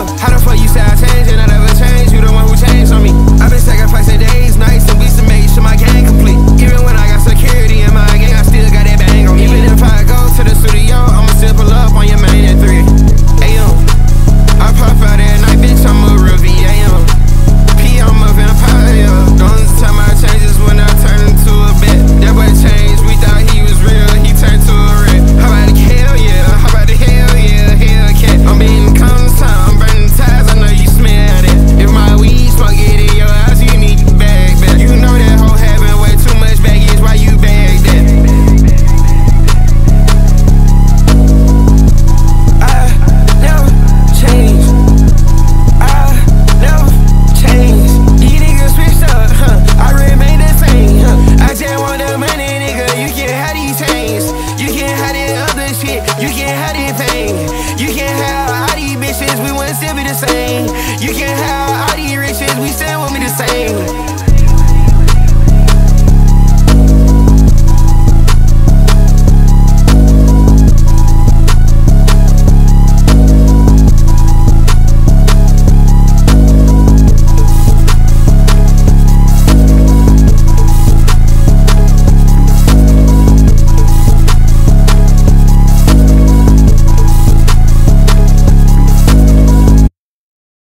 How the fuck you say I changed and I never changed? You the one who changed on me. I've been sacrificing days, nights, and weeks to make sure my gang complete. Even when I got security in my gang, I still got that bang on me. Even if I go to the studio, I'ma still pull up on your main at 3 a.m. I pop out at night, bitch, I'm a real V.A.M. P, I'm a vampire. The only time I change is when I turn into a bet. That boy changed, we thought he was real, he turned to a rat. How about the hell yeah? How about the hell yeah? Hellcat. I'm beating cones time, I'm burning ties, I know you smell that. If my weed smoke get in your house, you need to bag back. You know that hoe having way too much baggage, why you bag that? You can't have this pain. You can't have all these bitches, we wouldn't still be the same. You can't have all these riches, we still won't be the same.